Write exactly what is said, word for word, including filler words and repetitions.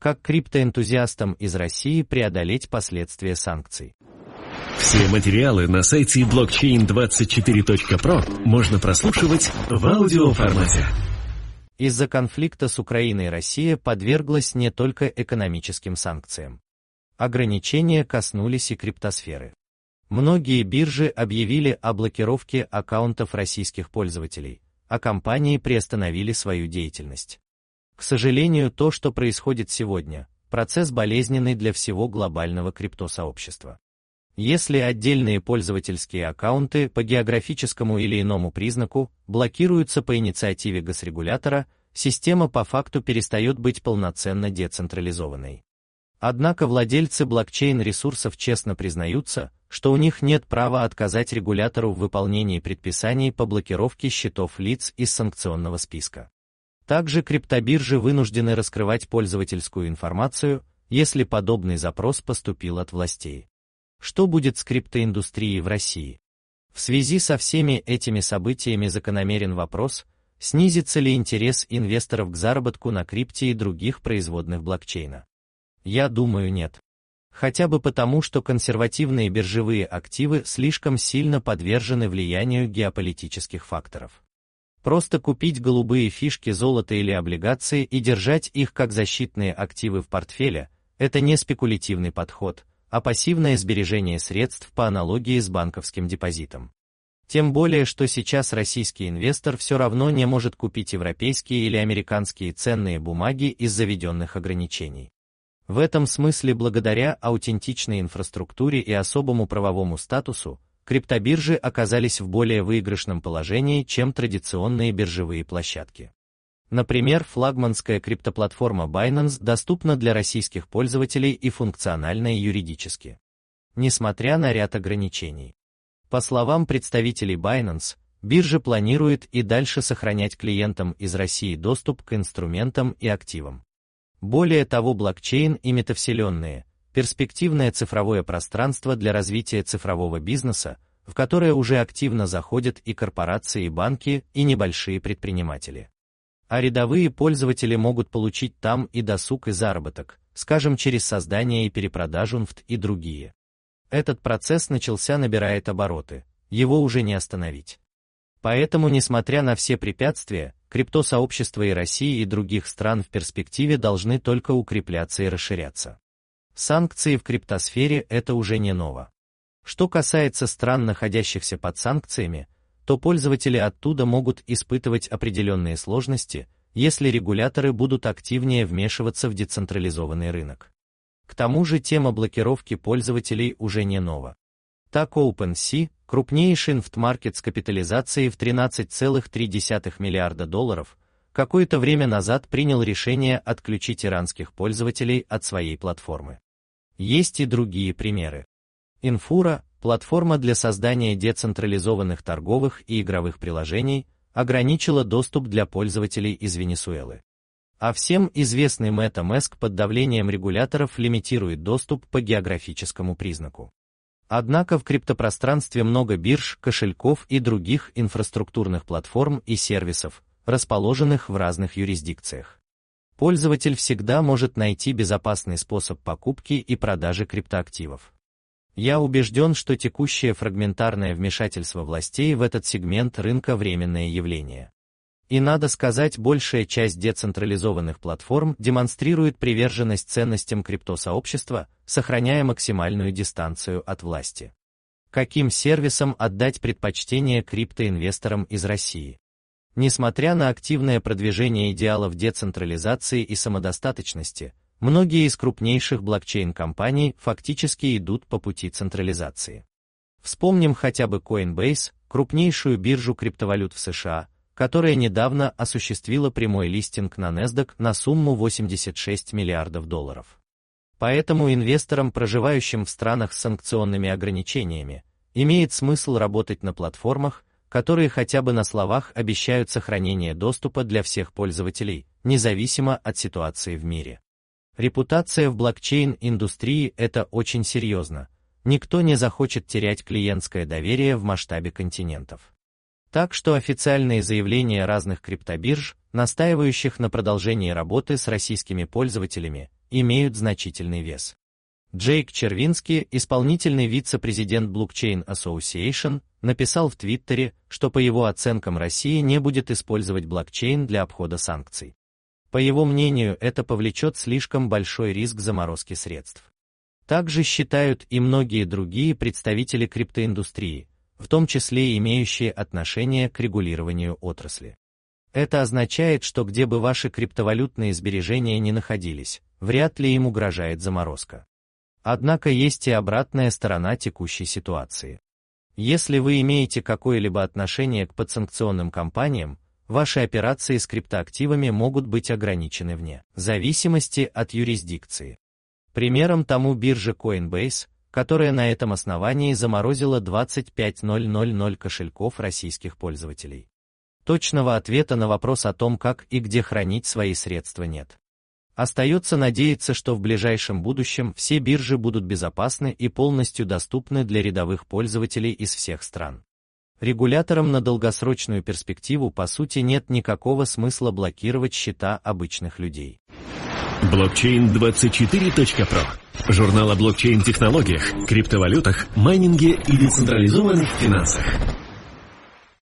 Как криптоэнтузиастам из России преодолеть последствия санкций? Все материалы на сайте блокчейн двадцать четыре точка про можно прослушивать в аудиоформате. Из-за конфликта с Украиной Россия подверглась не только экономическим санкциям. Ограничения коснулись и криптосферы. Многие биржи объявили о блокировке аккаунтов российских пользователей, а компании приостановили свою деятельность. К сожалению, то, что происходит сегодня, процесс болезненный для всего глобального криптосообщества. Если отдельные пользовательские аккаунты по географическому или иному признаку блокируются по инициативе госрегулятора, система по факту перестает быть полноценно децентрализованной. Однако владельцы блокчейн-ресурсов честно признаются, что у них нет права отказать регулятору в выполнении предписаний по блокировке счетов лиц из санкционного списка. Также криптобиржи вынуждены раскрывать пользовательскую информацию, если подобный запрос поступил от властей. Что будет с криптоиндустрией в России? В связи со всеми этими событиями закономерен вопрос, снизится ли интерес инвесторов к заработку на крипте и других производных блокчейна. Я думаю, нет. Хотя бы потому, что консервативные биржевые активы слишком сильно подвержены влиянию геополитических факторов. Просто купить голубые фишки золота или облигации и держать их как защитные активы в портфеле – это не спекулятивный подход, а пассивное сбережение средств по аналогии с банковским депозитом. Тем более, что сейчас российский инвестор все равно не может купить европейские или американские ценные бумаги из-за введенных ограничений. В этом смысле, благодаря аутентичной инфраструктуре и особому правовому статусу, криптобиржи оказались в более выигрышном положении, чем традиционные биржевые площадки. Например, флагманская криптоплатформа Binance доступна для российских пользователей и функциональна и юридически, несмотря на ряд ограничений. По словам представителей Binance, биржа планирует и дальше сохранять клиентам из России доступ к инструментам и активам. Более того, блокчейн и метавселенные – перспективное цифровое пространство для развития цифрового бизнеса, в которое уже активно заходят и корпорации, и банки, и небольшие предприниматели. А рядовые пользователи могут получить там и досуг, и заработок, скажем, через создание и перепродажу эн эф ти и другие. Этот процесс начался, набирает обороты, его уже не остановить. Поэтому, несмотря на все препятствия, криптосообщество и России, и других стран в перспективе должны только укрепляться и расширяться. Санкции в криптосфере – это уже не ново. Что касается стран, находящихся под санкциями, то пользователи оттуда могут испытывать определенные сложности, если регуляторы будут активнее вмешиваться в децентрализованный рынок. К тому же тема блокировки пользователей уже не нова. Так OpenSea, крупнейший эн эф ти-маркет с капитализацией в тринадцать целых три десятых миллиарда долларов, какое-то время назад принял решение отключить иранских пользователей от своей платформы. Есть и другие примеры. Infura, платформа для создания децентрализованных торговых и игровых приложений, ограничила доступ для пользователей из Венесуэлы. А всем известный MetaMask под давлением регуляторов лимитирует доступ по географическому признаку. Однако в криптопространстве много бирж, кошельков и других инфраструктурных платформ и сервисов, расположенных в разных юрисдикциях. Пользователь всегда может найти безопасный способ покупки и продажи криптоактивов. Я убежден, что текущее фрагментарное вмешательство властей в этот сегмент рынка – временное явление. И надо сказать, большая часть децентрализованных платформ демонстрирует приверженность ценностям криптосообщества, сохраняя максимальную дистанцию от власти. Каким сервисам отдать предпочтение криптоинвесторам из России? Несмотря на активное продвижение идеалов децентрализации и самодостаточности, многие из крупнейших блокчейн-компаний фактически идут по пути централизации. Вспомним хотя бы Coinbase, крупнейшую биржу криптовалют в США, которая недавно осуществила прямой листинг на NASDAQ на сумму восемьдесят шесть миллиардов долларов. Поэтому инвесторам, проживающим в странах с санкционными ограничениями, имеет смысл работать на платформах, которые хотя бы на словах обещают сохранение доступа для всех пользователей, независимо от ситуации в мире. Репутация в блокчейн-индустрии – это очень серьезно. Никто не захочет терять клиентское доверие в масштабе континентов. Так что официальные заявления разных криптобирж, настаивающих на продолжении работы с российскими пользователями, имеют значительный вес. Джейк Червински, исполнительный вице-президент Blockchain Association, написал в Твиттере, что по его оценкам Россия не будет использовать блокчейн для обхода санкций. По его мнению, это повлечет слишком большой риск заморозки средств. Также считают и многие другие представители криптоиндустрии, в том числе имеющие отношение к регулированию отрасли. Это означает, что где бы ваши криптовалютные сбережения ни находились, вряд ли им угрожает заморозка. Однако есть и обратная сторона текущей ситуации. Если вы имеете какое-либо отношение к подсанкционным компаниям, ваши операции с криптоактивами могут быть ограничены вне зависимости от юрисдикции. Примером тому биржа Coinbase, которая на этом основании заморозила двадцать пять тысяч кошельков российских пользователей. Точного ответа на вопрос о том, как и где хранить свои средства, нет. Остается надеяться, что в ближайшем будущем все биржи будут безопасны и полностью доступны для рядовых пользователей из всех стран. Регуляторам на долгосрочную перспективу по сути нет никакого смысла блокировать счета обычных людей. блокчейн двадцать четыре точка про. Журнал о блокчейн-технологиях, криптовалютах, майнинге и децентрализованных финансах.